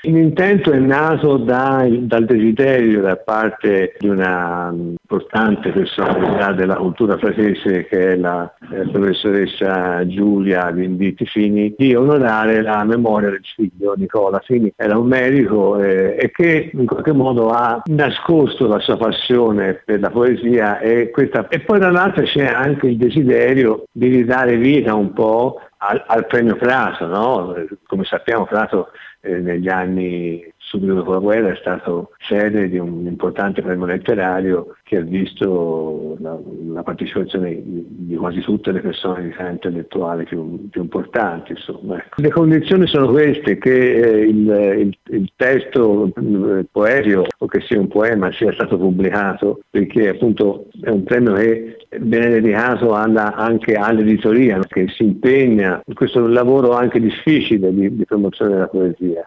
L'intento è nato dal desiderio da parte di una importante personalità della cultura fratese, che è la professoressa Giulia Venditti Fini, di onorare la memoria del figlio Nicola Fini. Era un medico e che in qualche modo ha nascosto la sua passione per la poesia e poi dall'altra c'è anche il desiderio di ridare vita un po' al premio Prato, no? Come sappiamo Prato negli anni subito dopo la guerra è stato sede di un importante premio letterario che ha visto la partecipazione di quasi tutte le persone di età intellettuale più importanti. Insomma. Le condizioni sono queste, che il testo poetico, o che sia un poema, sia stato pubblicato, perché appunto è un premio che viene dedicato anche all'editoria, che si impegna in questo lavoro anche difficile di promozione della poesia.